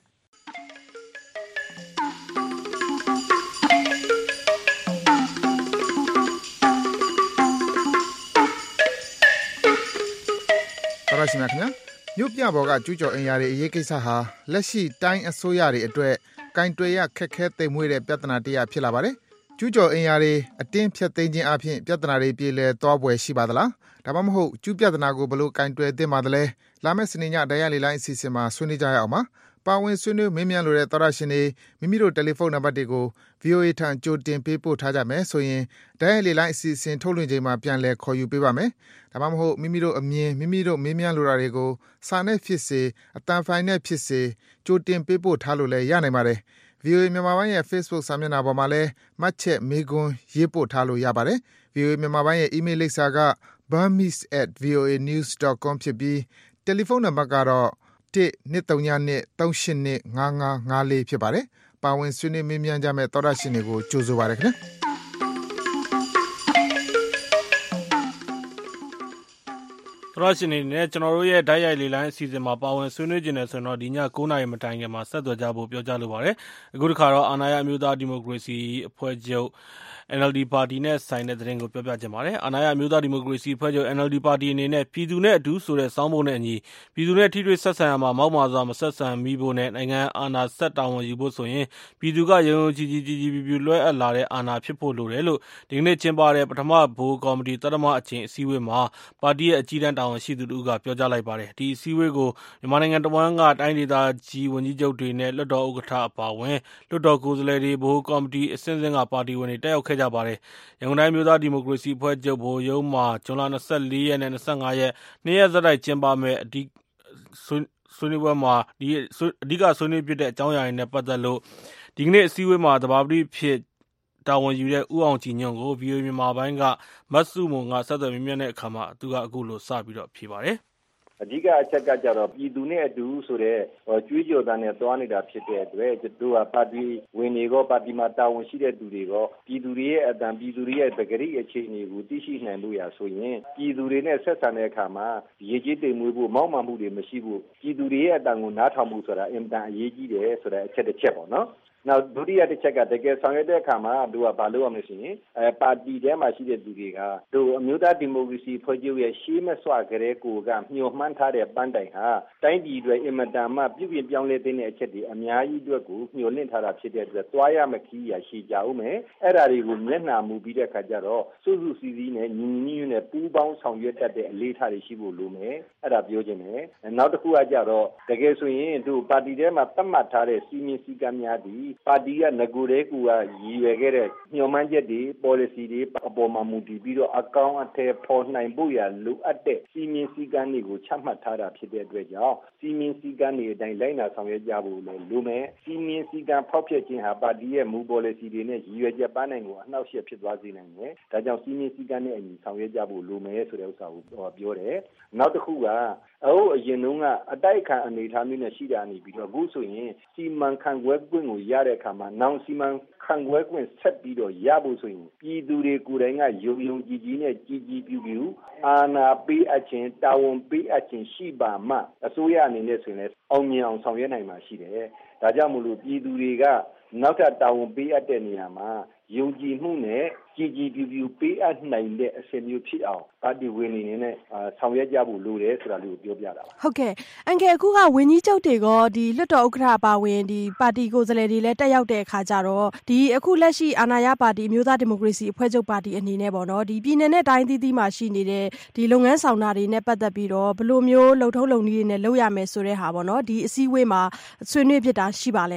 ရရှိမြခင်မြို့ပြဘော်ကကျူးကျော်အင်ယာတွေအရေးကိစ္စဟာလက်ရှိတိုင်းအစိုးရတွေအတွက်ကင်တွယ်ရခက်ခဲသိမ်မွေ့တဲ့ပြဿနာတစ်ရပ်ဖြစ်လာပါတယ်။ကျူးကျော်အင်ယာတွေအတင်းဖြတ်သိမ်းခြင်းအပြင်ပြဿနာတွေပြေလည်သွားပွဲရှိပါသလား။ဒါမှမဟုတ်ကျူးပြဿနာကိုဘလို့ကင်တွယ်သင့်ပါသလဲ။လာမယ့်စနေညတရားလေလိုင်းအစီအစဉ်မှာဆွေးနွေးကြရအောင်ပါ။ပါဝင်ဆွေးနွေးမင်းမြန်လိုတဲ့သောရရှင်တွေမိမိတို့တယ်လီဖုန်းနံပါတ်တွေကို VOA ထံကြိုတင်ပေးပို့ထားကြမယ်ဆိုရင်တရားလေလိုင်းအစီအစဉ်ထုတ်လွှင့်ချိန်မှာပြန်လည်ခေါ်ယူပေးပါမယ်။ဒါမှမဟုတ်မိမိတို့အမြင်မိမိတို့မင်းမြန်လိုတာတွေကိုစာနဲ့ဖြစ်စေအတန်ဖိုင်နဲ့ဖြစ်စေကြိုတင်ပေးပို့ထားလို့လည်းရနိုင်ပါတယ်။ VOA မြန်မာပိုင်းရဲ့ Facebook စာမျက်နှာပေါ်မှာလည်းမှတ်ချက်မေးခွန်းရေးပို့ထားလို့ရပါတယ်။ VOA မြန်မာပိုင်းရဲ့ email လိပ်စာက burmese@voanews.com ဖြစ်ပြီးတယ်လီဖုန်းနံပါတ်ကတော့1-232-382-5554ဖြစ်ပါတယ်။ပါဝင်ဆွေးနွေးမင်းမြန်ကြမဲ့သောရရှင်တွေကိုကြိုဆိုပါရခင်ဗျာ။သောရရှင်တွေနဲ့ကျွန်တော်တို့ရဲ့ဓာတ်ရိုက်လေလိုင်းအစီအစဉ်မှာပါဝင်ဆွေးနွေးကြတယ်ဆိုတော့ဒီည9:00နာရီမတိုင်ခင်မှာဆက်သွယ်ကြဖို့ပြောကြားလိုပါတယ်။အခုတစ်ခါတော့အာဏာရအမျိုးသားဒီမိုကရေစီအဖွဲ့ချုပ် NLD ပါတီနဲ့ဆိုင်တဲ့သတင်းကိုပြောပြချင်ပါတယ်။အာဏာရအမျိုးသားဒီမိုကရေစီအဖွဲ့ချုပ် NLD ပါတီအနေနဲ့ပြည်သူနဲ့အတူဆိုတဲ့စောင်းပုံနဲ့အညီပြည်သူနဲ့ထိတွေ့ဆက်ဆံရမှာမောက်မာစွာမဆက်ဆံမိဖို့နဲ့နိုင်ငံအာဏာဆက်တာဝန်ယူဖို့ဆိုရင်ပြည်သူကယုံယုံကြည်ကြည်ပြူလွှဲအပ်လာတဲ့အာဏာဖြစ်ဖို့လိုတယ်လို့ဒီကနေ့ကျင်းပတဲ့ပထမဘိုးကော်မတီတရမအချင်းအစည်းအဝေးမှာပါတီရဲ့အကြီးတန်းတာဝန်ရှိသူတို့ကပြောကြားလိုက်ပါတယ်။ဒီအစည်းအဝေးကိုမြန်မာနိုင်ငံတဝန်းကတိုင်းဒေသကြီးဝန်ကြီးချုပ်တွေနဲ့လွှတ်တော်ဥက္ကဋ္ဌအပါအဝင်လွှတ်တော်ကိုယ်စားလှယ်တွေဘိုးကော်မတီအစဉ်စဉ်ကပါတီဝင်တွေတက်ရောက်ခဲ့ကြပါတယ်။ရန်ကုန်တိုင်းမျိုးသားဒီမိုကရေစီအဖွဲ့ချုပ်ဗဟိုရုံးမှာဇွန်လ24ရက်နဲ့25ရက်နေ့ရက်ဆက်တိုက်ကျင်းပမဲ့အဓိကဆွေးနွေးပွဲမှာအဓိကဆွေးနွေးဖြစ်တဲ့အကြောင်းအရာတွေနဲ့ပတ်သက်လို့ဒီကနေ့အစည်းအဝေးမှာသဘာပတိဖြစ်တာဝန်ယူတဲ့ဦးအောင်ကြည်ညွန့်ကို VOA မြန်မာပိုင်းကမတ်စုမုံကဆက်သွယ်မြင်တဲ့အခါမှာသူကအခုလိုစပြီးတော့ဖြေပါတယ်အဓိကအချက်ကကြတော့ပြည်သူနဲ့အတူဆိုတဲ့ကြွေးကြော်သားနဲ့သွားနေတာဖြစ်တဲ့အတွက်တို့ကပါတီဝင်တွေကပါတီမှာတာဝန်ရှိတဲ့သူတွေကပြည်သူတွေရဲ့အတန်ပြည်သူတွေရဲ့ပဂရိအခြေအနေကိုသိရှိနိုင်လို့ရဆိုရင်ပြည်သူတွေနဲ့ဆက်ဆံတဲ့အခါမှာရေကြီးတိမ်မွေးဖို့မောက်မှန်မှုတွေမရှိဘူးပြည်သူတွေရဲ့အတန်ကိုနားထောင်မှုဆိုတာအင်တန်အရေးကြီးတယ်ဆိုတဲ့အချက်တစ်ချက်ပေါ့နော်နောက်ဒုတိယတစ်ချက်ကတကယ်ဆောင်ရွက်တဲ့အခါမှာတို့ကဘာလုပ်ရမလဲဆိုရင်ပါတီထဲမှာရှိတဲ့သူတွေကတို့အမျိုးသားဒီမိုကရေစီဖွဲ့ချုပ်ရဲ့ရှေးမစွာကြတဲ့ကိုကမျှော်မှန်းထားတဲ့ပန်းတိုင်ဟာတိုင်းပြည်တွေအင်မတန်မှပြုပြင်ပြောင်းလဲတဲ့အချက်တွေအများကြီးအတွက်ကိုမျှော်လင့်ထားတာဖြစ်တဲ့အတွက်သွားရမခီးရရှိကြအောင်မယ်အဲ့ဒါတွေကိုမျက်နှာမူပြီးတဲ့အခါကျတော့စုစုစည်းစည်းနဲ့ညီညီညွတ်နဲ့ပူးပေါင်းဆောင်ရွက်တတ်တဲ့အလေးထားတွေရှိဖို့လိုမယ်အဲ့ဒါပြောချင်တယ်နောက်တစ်ခုကကြတော့တကယ်ဆိုရင်တို့ပါတီထဲမှာသတ်မှတ်ထားတဲ့စီမင်းစည်းကမ်းများသည်ပါတီကငကိုတဲ့ကူကရည်ရွယ်ခဲ့တဲ့ညှို့မှန်းချက်တွေ policy တွေအပေါ်မှာမူတည်ပြီးတော့အကောင့်အထည်ပေါ်နိုင်ဖို့ရလိုအပ်တဲ့စီမင်းစည်းကမ်းတွေကိုချမှတ်ထားတာဖြစ်တဲ့အတွက်ကြောင့်စီမင်းစည်းကမ်းတွေအတိုင်းလိုက်နာဆောင်ရွက်ကြဖို့လည်းလိုမယ်စီမင်းစည်းကမ်းဖောက်ဖျက်ခြင်းဟာပါတီရဲ့မူ policy တွေနဲ့ရည်ရွယ်ချက်ပန်းနိုင်ကိုအနှောက်အယှက်ဖြစ်သွားစေနိုင်တယ်ဒါကြောင့်စီမင်းစည်းကမ်းနဲ့အညီဆောင်ရွက်ကြဖို့လိုမယ်ဆိုတဲ့ဥစ္စာကိုပြောတယ်နောက်တစ်ခုကအရင်တုန်းကအတိုက်ခံအနေထားမျိုးနဲ့ရှိတာနေပြီးတော့အခုဆိုရင်စီမံခန့်ခွဲခွင့်ကိုရတဲ့အခါမှာနောင်စီမံခန့်ခွဲခွင့်ဆက်ပြီးတော့ရဖို့ဆိုရင်ပြည်သူတွေကိုယ်တိုင်ကယုံယုံကြည်ကြည်နဲ့ကြည်ကြည်ပြူပြူအာဏာပေးအပ်ခြင်းတာဝန်ပေးအပ်ခြင်းရှိပါမှအစိုးရအနေနဲ့ဆိုရင်လည်းအောင်မြင်အောင်ဆောင်ရွက်နိုင်မှာရှိတယ်ဒါကြောင့်မို့လို့ပြည်သူတွေကနောက်ထပ်တာဝန်ပေးအပ်တဲ့နေရာမှာယုံကြည်မှုနဲ့ကြည်ကြည်ပြူပြူပေးအပ်နိုင်တဲ့အဆင့်မျိုးဖြစ်အောင်ပါတီဝင်နေနဲ့ဆောင်ရွက်ကြဖို့လိုတယ်ဆိုတာလေးကိုပြောပြတာပါဟုတ်ကဲ့အန်ကယ်အခုကဝန်ကြီးချုပ်တွေကဒီလွှတ်တော်ဥက္ကဋ္ဌပါဝင်ဒီပါတီကိုယ်စားလှယ်တွေလည်းတက်ရောက်တဲ့အခါကျတော့ဒီအခုလက်ရှိအာဏာရပါတီအမျိုးသားဒီမိုကရေစီအဖွဲ့ချုပ်ပါတီအနေနဲ့ပေါ့နော်ဒီပြည်နယ်နဲ့တိုင်းသီးသီးမှာရှိနေတဲ့ဒီလုပ်ငန်းဆောင်တာတွေနဲ့ပတ်သက်ပြီးတော့ဘယ်လိုမျိုးလှုပ်ထုံးလုပ်နည်းတွေနဲ့လုပ်ရမယ်ဆိုတဲ့ဟာပေါ့နော်ဒီအစည်းအဝေးမှာဆွေးနွေးဖြစ်တာရှိပါလဲအန်ကယ်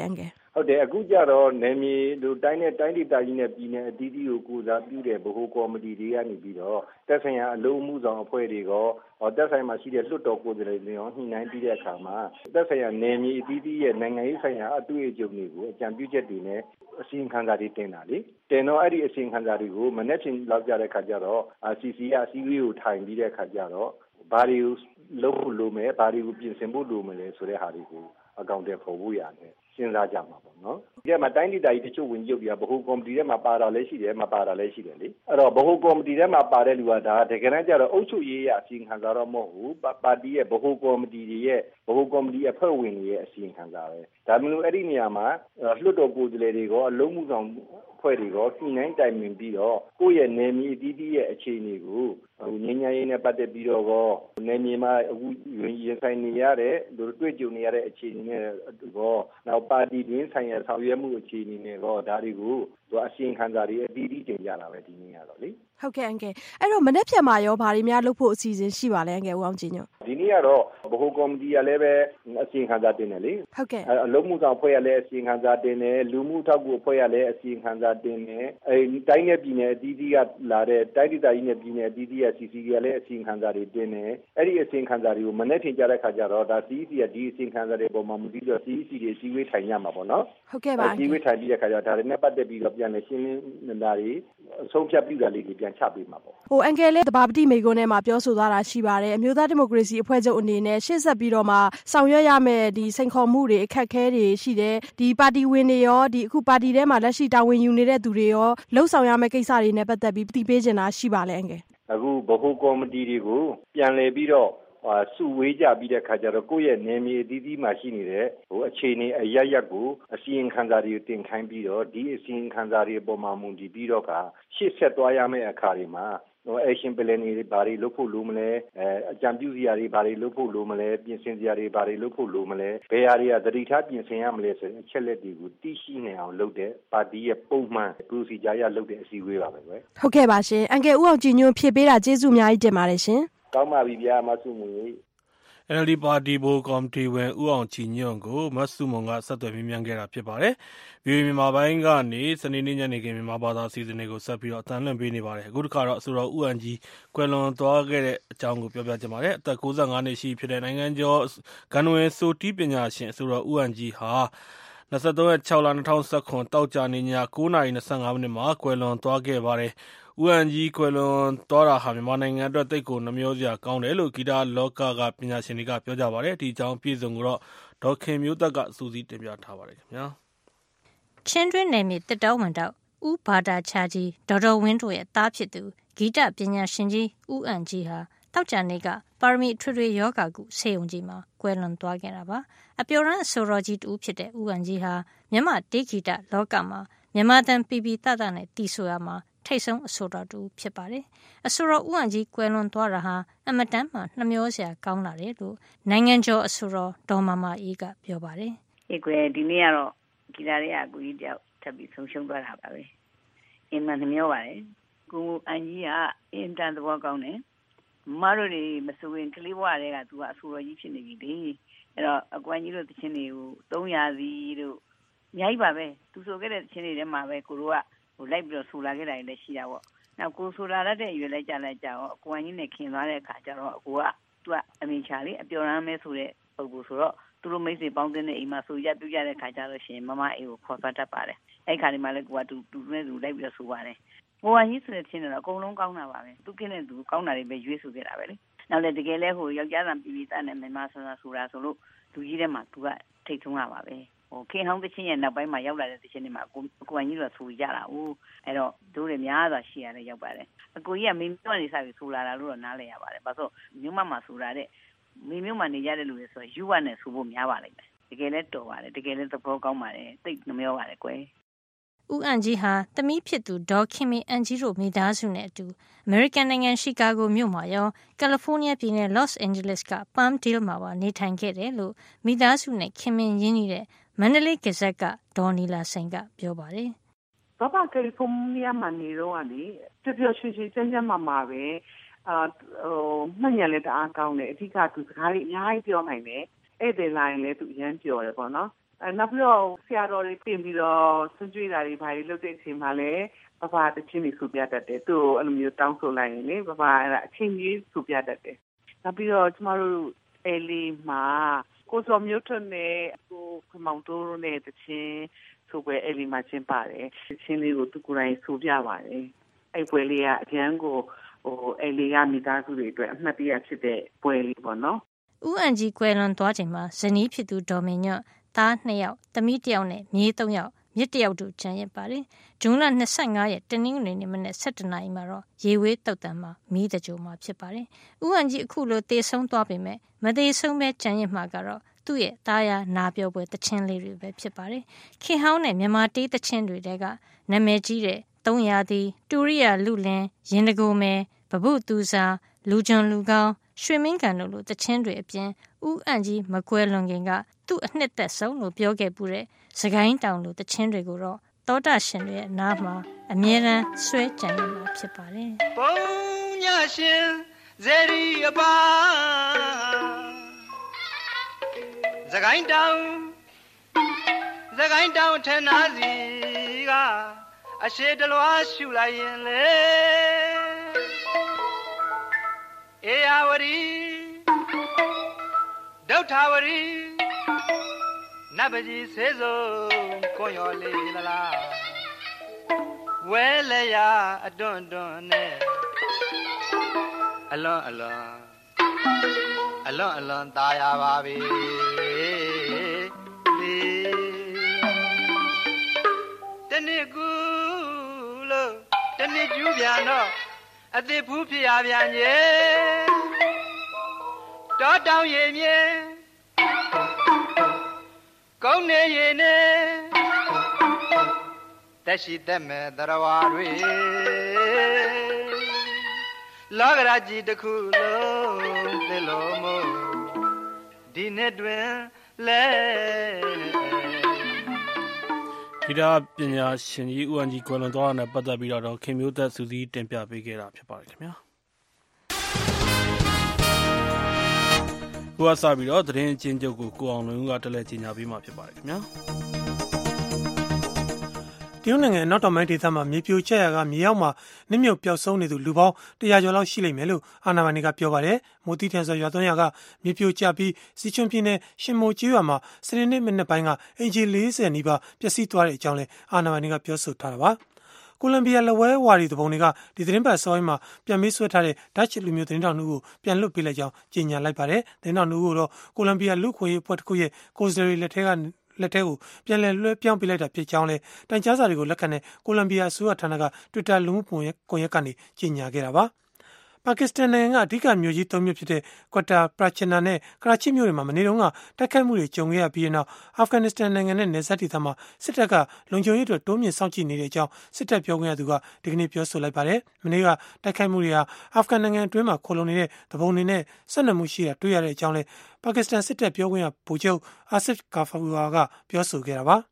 ဟုတ်တယ်အခုကြတော့နယ်မြေလူတိုင်းနဲ့တိုင်းဒေသကြီးနဲ့ပြည်နယ်အသီးသီးကိုကူစားပြုတဲ့ဗဟိုကော်မတီတွေကနေပြီးတော့တက်ဆိုင်ရာအလုံးမှုဆောင်အဖွဲ့တွေကတက်ဆိုင်မှာရှိတဲ့လွှတ်တော်ကိုယ်စားလှယ်တွေရောညှိနှိုင်းပြီးတဲ့အခါမှာတက်ဆိုင်ရာနယ်မြေအသီးသီးရဲ့နိုင်ငံရေးဆိုင်ရာအတွေ့အကြုံတွေကိုအကြံပြုချက်တွေနဲ့အစီရင်ခံစာတွေတင်တာလေတင်တော့အဲ့ဒီအစီရင်ခံစာတွေကိုမနေ့ချင်းလောက်ကြတဲ့ခါကျတော့ CC ကအစည်းအဝေးကိုထိုင်ပြီးတဲ့ခါကျတော့ဘာတွေကိုလုပ်ဖို့လိုမယ်ဘာတွေကိုပြင်ဆင်ဖို့လိုမလဲဆိုတဲ့ဟာတွေကိုအကောင့်တွေပေါ်ဖို့ရတယ်စဉ်းစားကြမှာပေါ့နော်ဒီမှာတိုင်းဒေသကြီးတချို့ဝင်ရုပ်ပြဗဟိုကော်မတီထဲမှာပါတာလည်းရှိတယ်မပါတာလည်းရှိတယ်လေအဲ့တော့ဗဟိုကော်မတီထဲမှာပါတဲ့လူကဒါတကယ်တမ်းကျတော့အုပ်ချုပ်ရေးရအစီရင်ခံစာတော့မဟုတ်ဘူးပါတီရဲ့ဗဟိုကော်မတီတွေရဲ့ဗဟိုကော်မတီအဖွဲ့ဝင်တွေရဲ့အစီရင်ခံစာပဲဒါမျိုးအဲ့ဒီနေရာမှာလွှတ်တော်ကိုယ်စားလှယ်တွေကအလုံးမှုဆောင်ဖွဲ့တွေကညှိနှိုင်းတိုင်ပင်ပြီးတော့ကိုယ့်ရဲ့နယ်မြေအသီးသီးရဲ့အခြေအနေကိုငြိမ်းချမ်းရေးနဲ့ပတ်သက်ပြီးတော့နယ်မြေမှာအခုရင်ဆိုင်နေရတဲ့တွေ့ကြုံနေရတဲ့အခြေအနေနဲ့နောက်ပါတီတွင်းဆိုင်ရာဆောင်ရွက်မှုအခြေအနေနဲ့ဒါတွေကိုအစီရင်ခံစာတွေအသီးသီးတင်ကြတာပဲဒီနေ့ကတော့လေဟုတ်ကဲ့အန်ကယ်အဲ့တော့မနေ့ဖြန်မှာရောဘာတွေများလုပ်ဖို့အစီအစဉ်ရှိပါလဲအန်ကယ်ဦးအောင်ကြည်ညွန့်ဒီနေ့ကတော့ဗဟိုကော်မတီကလည်းပဲအစီရင်ခံစာတင်တယ်လေဟုတ်ကဲ့အလုံးမှုဆောင်ဖွဲ့ရလည်းအစီရင်ခံစာတင်တယ်လူမှုထောက်ကူဖွဲ့ရလည်းအစီရင်ခံစာတင်တယ်တိုင်းနဲ့ပြည်နယ်အသီးသီးကလာတဲ့တိုင်းဒေသကြီးနဲ့ပြည်နယ်အသီးသီးက CC ကလည်းအစီရင်ခံစာတွေတင်တယ်အဲ့ဒီအစီရင်ခံစာတွေကိုမနေ့ထင်ကြတဲ့ခါကျတော့ဒါ CEC ကဒီအစီရင်ခံစာတွေပေါ်မှာမူတည်ပြီးတော့ CEC တွေစီဝေးထိုင်ရမှာပေါ့နော်ဟုတ်ကဲ့ပါစီဝေးထိုင်ပြီးတဲ့ခါကျတော့ဒါတွေနဲ့ပတ်သက်ပြီးတော့ပြန်လည်ရှင်းလင်းနေတာတွေအဆုံးဖြတ်ပြုတာလေးတွေပြန်ချပေးမှာပေါ့အန်ကယ်လေးတဘာပတိမိကုန်းထဲမှာပြောဆိုသွားတာရှိပါတယ်အမျိုးသားဒီမိုကရေစီအဖွဲ့ချုပ်အနေနဲ့ရှေ့ဆက်ပြီးတော့မှဆောင်ရွက်ရမယ့်ဒီစိန်ခေါ်မှုတွေအခက်အခဲတွေရှိတယ်ဒီပါတီဝင်တွေရောဒီအခုပါတီထဲမှာလက်ရှိတာဝန်ယူနေတဲ့သူတွေရောလှုပ်ဆောင်ရမယ့်ကိစ္စတွေနဲ့ပတ်သက်ပြီးသိပေးချင်တာရှိပါလဲအန်ကယ်အခုဗဟိုကော်မတီတွေကိုပြန်လည်ပြီးတော့စုဝေးကြပြီးတဲ့ခါကျတော့ကိုယ့်ရဲ့နယ်မြေအသီးသီးမှာရှိနေတဲ့အခြေအနေအရရက်ကိုအစီရင်ခံစာတွေတင်ခိုင်းပြီးတော့ဒီအစီရင်ခံစာတွေအပေါ်မှာမူတည်ပြီးတော့ရှေ့ဆက်သွားရမယ့်အခါတွေမှာaction plan တွေဘာတွေလုပ်ဖို့လိုမလဲအကြံပြုစရာတွေဘာတွေလုပ်ဖို့လိုမလဲပြင်ဆင်စရာတွေဘာတွေလုပ်ဖို့လိုမလဲဘယ်ဟာတွေကသတိထားပြင်ဆင်ရမလဲဆိုတဲ့အချက်လက်တွေကိုသိရှိနေအောင်လုပ်တဲ့ပါတီရဲ့ပုံမှန် procedure ရလုပ်တဲ့အစည်းအဝေးပါပဲဟုတ်ကဲ့ပါရှင်အန်ကယ်ဦးအောင်ကြည်ညွန့်ဖြည့်ပေးတာကျေးဇူးအများကြီးတင်ပါတယ်ရှင်ကောင်းပါပြီဗျာမဆုမွေ NLD ပါတီဘိုကော်မတီဝင်ဦးအောင်ကြည်ညွန့်ကိုမဆုမွန်ကဆက်သွယ်မေးမြန်းခဲ့တာဖြစ်ပါတယ်။ VOA မြန်မာပိုင်းကနေစနေနေ့ညနေခင်းမြန်မာဘာသာအစီအစဉ်တွေကိုဆက်ပြီးတော့အသံလွှင့်ပေးနေပါတယ်။အခုတစ်ခါတော့အဆိုတော်ဦးအန်ကြီးကွယ်လွန်သွားခဲ့တဲ့အကြောင်းကိုပြောပြချင်ပါတယ်။အသက်65နှစ်ရှိဖြစ်တဲ့နိုင်ငံကျော်ဂန္ဓဝင်ဆိုတီးပညာရှင်အဆိုတော်ဦးအန်ကြီးဟာ23ရက်6လ2019တောက်ကြနေည9:25မိနစ်မှာကွယ်လွန်သွားခဲ့ပါတယ်။ဦးအန်ကြီးကွယ်လွန်သွားတာဟာမြန်မာနိုင်ငံအတွက်သိပ်ကိုနှမျောစရာကောင်းတယ်လို့ဂီတလောကကပညာရှင်တွေကပြောကြပါတယ်။ဒီအကြောင်းအပြည့်အစုံကိုတော့ဒေါ်ခင်မျိုးသက်ကစူးစီးတင်ပြထားပါတယ်ခင်ဗျာ။ချင်းတွင်းနယ်မြေတစ်တောဝန်တော့ဦးဘာတာချာကြီးဒေါ်တော်ဝင်းတို့ရဲ့သားဖြစ်သူဂီတပညာရှင်ကြီးဦးအန်ကြီးဟာတောက်ကြနေကပါရမီထွေထွေယောဂကုဆေးရုံကြီးမှာကွယ်လွန်သွားခဲ့တာပါ။အပျော်ရမ်းအဆိုတော်ကြီးတူဖြစ်တဲ့ဦးအန်ကြီးဟာမြန်မာတေးဂီတလောကမှာမြန်မာတန်ပီပီတတနဲ့တီဆိုရမှာထိတ်ဆုံးအဆိုတော်တူဖြစ်ပါတယ်။အဆိုတော်ဦးအန်ကြီးကွယ်လွန်သွားတာဟာအမတန်မှနှမျောစရာကောင်းလာတယ်လို့နိုင်ငံကျော်အဆိုတော်ဒေါ်မမအေးကပြောပါတယ်။ကွယ်ဒီနေ့ကတော့ဂီတတွေကအကူကြီးတယောက်ထပ်ပြီးဆုံးရှုံးသွားတာပါပဲ။အင်မနှမျောပါတယ်။ကိုအန်ကြီးကအင်တန်သဘောကောင်းတယ်။မတို့တွေမဆိုရင်ကလေးဘဝတွေကသူကအဆိုတော်ကြီးဖြစ်နေပြီလေ။အဲ့တော့အကွမ်းကြီးတို့တခြင်းတွေကို300စီတို့အများကြီးပါပဲ။သူဆိုခဲ့တဲ့တခြင်းတွေထဲမှာပဲကိုတို့ကလိုက်ပြီးတော့ဆူလာခဲ့တာလည်းရှိတာပေါ့။နောက်ကိုဆူလာရတဲ့အရွယ်လိုက်ကြတော့အကွမ်းကြီးနဲ့ခင်သွားတဲ့အခါကျတော့ကိုကသူကအမေချာလေးအပျော်ရမ်းမဲဆိုတဲ့ပုံကိုဆိုတော့သူတို့မိတ်ဆွေပေါင်းတဲ့အိမ်မှာဆိုရပြကြတဲ့ခါကျတော့ရှင်မမအေးကိုခေါ်သွားတတ်ပါတယ်။အဲ့ခါဒီမှာလည်းကိုကတူနဲ့သူလိုက်ပြီးတော့ဆူပါတယ်။ကိုကကြီးဆိုတဲ့ချင်းတော့အကုန်လုံးကောင်းတာပါပဲ။သူကင်းတဲ့သူကောင်းတာတွေပဲရွေးဆူခဲ့တာပဲလေ။နောက်လည်းတကယ်လဲယောက်ျားတန်ပြည်သားနဲ့မြန်မာဆိုတာဆိုတာဆိုလို့လူကြီးထဲမှာသူကထိတ်ဆုံးရပါပဲ။ခင်ဟောင်းတချင်းရဲ့နောက်ပိုင်းမှာရောက်လာတဲ့တချင်းတွေမှာကိုအန်ကြီးတို့ဆူကြတာ။အဲ့တော့တို့တွေများစွာရှိရတယ်ရောက်ပါတယ်။အကိုကြီးကမင်းပြောနေစားပြီးဆူလာတာလို့တော့နားလည်ရပါတယ်။ဘာလို့မြို့မမှာဆူလာတဲ့မိမျိုးမှနေရတဲ့လူတွေဆိုယူဝနဲ့ဆူဖို့များပါလိမ့်မယ်တကယ်လဲတော်ပါတယ်တကယ်လဲသဘောကောင်းပါတယ်သိနှမျောပါတယ်ကွယ်ဦးအန်ကြီးဟာသမီးဖြစ်သူဒေါ်ခင်မီအန်ကြီးတို့မိသားစုနဲ့အတူအမေရိကန်နိုင်ငံရှီကာဂိုမြို့မှာရောကယ်လီဖိုးနီးယားပြည်နယ်လော့စ်အန်ဂျလိစ်ကပမ်ဒေးမှာပါနေထိုင်ခဲ့တယ်လို့မိသားစုနဲ့ခင်မင်ရင်းနှီးတဲ့မန္တလေးဂဇက်ကဒေါ်နီလာစိန်ကပြောပါတယ်ဘာကယ်လီဖိုးနီးယားမှာနေတော့လေပျော်ရွှင်ရွှင်ကျန်းမာပဲမှတ်ဉာဏ်လည်းတအားကောင်းတယ်အဓိကသူစကားလေးအများကြီးပြောနိုင်တယ်ဧည့်သည်လာရင်လည်းသူအရန်ပျော်တယ်ပေါ့နော်နောက်ပြီးတော့ဆရာတော်တွေပြင်ပြီးတော့ဆွကြွေးတာတွေဘာတွေလုပ်တဲ့အချိန်မှာလည်းဘဘတချင်းတွေဆူပြတတ်တယ်သူ့ကိုအဲ့လိုမျိုးတောင်းဆိုလိုက်ရင်လေဘဘအဲ့ဒါအချိန်ကြီးဆူပြတတ်တယ်နောက်ပြီးတော့ကျမတို့အဲလီမှာကိုစောမျိုးထွန်းနဲ့ကိုခမောင်တိုးနဲ့တချင်းဆိုပွဲအဲလီမှာကျင်းပါတယ်တချင်းလေးကိုသူကိုယ်တိုင်ဆူပြပါတယ်အဲ့ပွဲလေးကအကျန်းကိုအဲလီကမိသားစုတွေအတွက်အမှတ်တရဖြစ်တဲ့ပွဲလေးပေါ့နော်ဦးအန်ကြီးကွယ်လွန်သွားချိန်မှာဇနီးဖြစ်သူဒေါ်မင်းညွန့်သား2ယောက်သမီး1ယောက်နဲ့မြေး3ယောက်မြစ်1ယောက်တို့ကျန်ရစ်ပါတယ်ဂျွန်လ25ရက်တနင်္ဂနွေနေ့မနက်7:00 နာရီမှာတော့ရေဝေးတုတ်တန်မှာမီးတကြိုမှာဖြစ်ပါတယ်ဦးအန်ကြီးအခုလိုတေဆုံးသွားပေမဲ့မသေးဆုံးပဲကျန်ရစ်မှာကတော့သူ့ရဲ့သားယာနာပြောပွဲတချင်းလေးတွေပဲဖြစ်ပါတယ်ခင်ဟောင်းနဲ့မြန်မာတေးတချင်းတွေတဲကနာမည်ကြီးတဲ့300သည်တူရိယာလူလင်းရင်တကိုမယ်ဘဘုသူစာလူဂျွန်လူကောင်းရွှေမင်းကန်တို့လိုတချင်းတွေအပြင်ဦးအန်ကြီးမကွယ်လွန်ခင်ကသူ့အနှစ်သက်ဆုံးလို့ပြောခဲ့ပူတဲ့စကိုင်းတောင်လိုတချင်းတွေကိုတော့သောတာရှင်တွေရဲ့နားမှာအမြဲတမ်းဆွဲကြံရမှာဖြစ်ပါတယ်။ဘုံညရှင်ဇေရီအပါစကိုင်းတောင်ထနာစီကအရှိတလွားရှူလိုက်ရင်လေအေယဝရီဒုဋ္ဌဝရီနတ်ပကြီးဆေးစုံကိုရော်လေးလာဝဲလေရအတွန်းနဲ့အလွန်ตายရပါပြီတနေ့ကူလို့တနေ့ကျူးပြန်တော့အသစ်ဖူးဖြစ်ရပြန်ရဲ့တောတောင်ရေမြေကုန်းနေရေနေတက်ရှိတက်မဲ့သရဝါတွေလောကရာကြီးတစ်ခုလုံးသိလို့မို့ဒီနှစ်တွင်လဲဒီတာပညာရှင်ကြီးဦးအန်ကြီးကွယ်လွန်သွားတာနဲ့ပတ်သက်ပြီးတော့ခင်မျိုးသက်စူးစီးတင်ပြပေးခဲ့တာဖြစ်ပါတယ်ခင်ဗျာခုအစားပြီးတော့သတင်းချင်းချုပ်ကိုအောင်လွင်ဦးကတက်လက်ကြီးညာပေးမှာဖြစ်ပါတယ်ခင်ဗျာတရုတ်နိုင်ငံနောက်တောင်ပိုင်းဒေသမှာမြေပြိုကျရာကမြေအောက်မှာနစ်မြုပ်ပျောက်ဆုံးနေသူလူပေါင်း100ကျော်လောက်ရှိလိမ့်မယ်လို့အာဏာပိုင်တွေကပြောပါတယ်။မိုးတိထန်စွာရွာသွန်းရာကမြေပြိုကျပြီးစီချွန်ပြည်နယ်ရှင်မိုကျေးရွာမှာစနေနေ့မနက်ပိုင်းကအင်ဂျီ40နီးပါးပျက်စီးသွားတဲ့အကြောင်းလည်းအာဏာပိုင်တွေကပြောဆိုထားတာပါ။ကိုလံဘီယာလက်ဝဲဝါဒီတပုံတွေကဒီသတင်းပတ်စောင်းမှာပြန်မေးဆွဲထားတဲ့ဒတ်ချ်လူမျိုးသတင်းတောင်တို့ကိုပြန်လွတ်ပေးလိုက်ကြောင်းကြေညာလိုက်ပါတယ်။သတင်းတောင်တို့ကတော့ကိုလံဘီယာလူခွေရေးအဖွဲ့တစ်ခုရဲ့ကိုယ်စားလှယ်လက်ထက်ကိုပြန်လည်လွှဲပြောင်းပေးလိုက်တာဖြစ်ကြောင်းလဲတိုင်ကြားစာတွေကိုလက်ခံတဲ့ကိုလံဘီယာအစိုးရဌာနက Twitter လူမှုကွန်ရက်ကနေကြေညာခဲ့တာပါပါကစ္စတန်နိုင်ငံကအဓိကမြို့ကြီး၃မြို့ဖြစ်တဲ့ကွာတာပရာချီနာနဲ့ကရာချိမြို့တွေမှာမနေ့တုန်းကတိုက်ခိုက်မှုတွေကြုံခဲ့ရပြီးနောက်အာဖဂန်နစ္စတန်နိုင်ငံနဲ့နယ်စပ်ဒေသမှာစစ်တပ်ကလုံခြုံရေးအတွက်တိုးမြင့်စောင့်ကြည့်နေတဲ့အကြောင်းစစ်တပ်ပြောခွင့်ရသူကဒီကနေ့ပြောဆိုလိုက်ပါတယ်။မနေ့ကတိုက်ခိုက်မှုတွေဟာအာဖဂန်နိုင်ငံအတွင်းမှာခိုလုံနေတဲ့တပုံတွေနဲ့ဆက်နွယ်မှုရှိတာတွေ့ရတဲ့အကြောင်းလဲပါကစ္စတန်စစ်တပ်ပြောခွင့်ရဗိုလ်ချုပ်အာဆစ်ကာဖာဝါကပြောဆိုခဲ့တာပါ။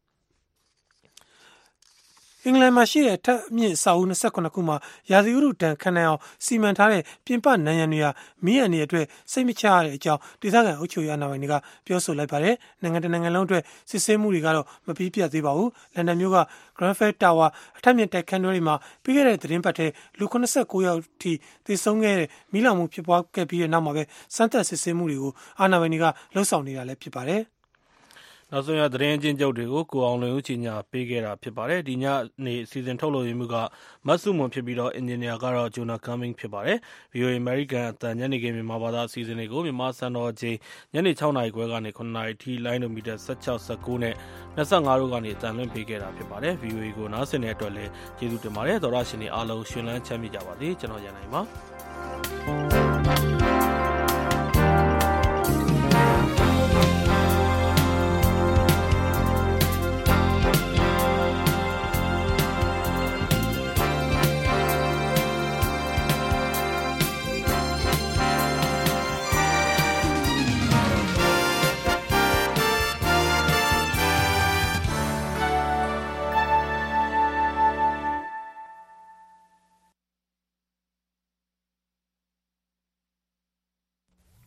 အင်္ဂလန်မှာရှိတဲ့အထက်မြင့်အဆောက်အဦ28ခုမှာရာသီဥတုတန်ခံနိုင်အောင်စီမံထားတဲ့ပြင်ပနံရံတွေဟာမီးရန်တွေအတွက်စိတ်မချရတဲ့အကြောင်းဒေသခံအုပ်ချုပ်ရေးအာဏာပိုင်တွေကပြောဆိုလိုက်ပါတယ်။နိုင်ငံတကာနိုင်ငံလုံးအတွက်စစ်ဆေးမှုတွေကတော့မပြီးပြတ်သေးပါဘူး။လန်ဒန်မြို့က Grenfell Tower အထက်မြင့်တိုက်ခန်းတွေမှာပြီးခဲ့တဲ့သတင်းပတ်ထဲလူ89ယောက်ထိသေဆုံးခဲ့တဲ့မီးလောင်မှုဖြစ်ပွားခဲ့ပြီးတဲ့နောက်မှာပဲစမ်းသပ်စစ်ဆေးမှုတွေကိုအာဏာပိုင်တွေကလှုံ့ဆော်နေတာလည်းဖြစ်ပါတယ်။နောက်ဆုံးရသတင်းချင်းချုပ်တွေကိုကိုအောင်လွင်ဦးကြီးညာပေးခဲ့တာဖြစ်ပါတယ်ဒီညနေစီစဉ်ထုတ်လုပ်ရမှုကမတ်စုမွန်ဖြစ်ပြီးတော့အင်ဂျင်နီယာကတော့ဂျိုနာကမ်မင်းဖြစ်ပါတယ် VOA American အတန်ညနေခင်းမြန်မာဘာသာအစီအစဉ်တွေကိုမြန်မာစံတော်ချိန်ညနေ6နာရီခွဲကနေ9နာရီထိလိုင်းဒိုမီတာ16 19နဲ့25တို့ကနေအတန်လွှင့်ပေးခဲ့တာဖြစ်ပါတယ် VOA ကိုနားဆင်တဲ့အတွက်လည်းကျေးဇူးတင်ပါတယ်သောရရှင်တွေအားလုံးရှင်လန်းချမ်းမြေ့ကြပါစေကျွန်တော်ရန်နိုင်ပါ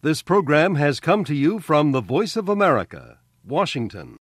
This program has come to you from the Voice of America, Washington.